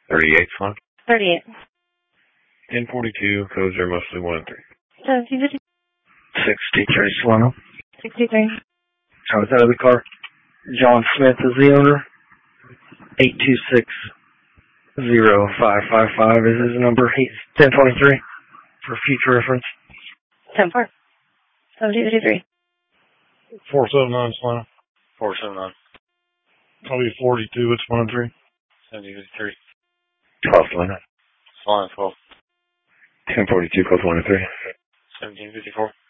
38, Swan. 38. 1042, codes are mostly 1 and 3. 1750. 63, Solano. 63. I was out of the car. John Smith is the owner. 826-0555 is his number. He's 1023 for future reference. 10-4. 1753. 479, Solano. 479. I'll be 42, it's 1 and 3. 1753. 12, Solano. Solano 12. 1042, codes 1 and 3. 1754.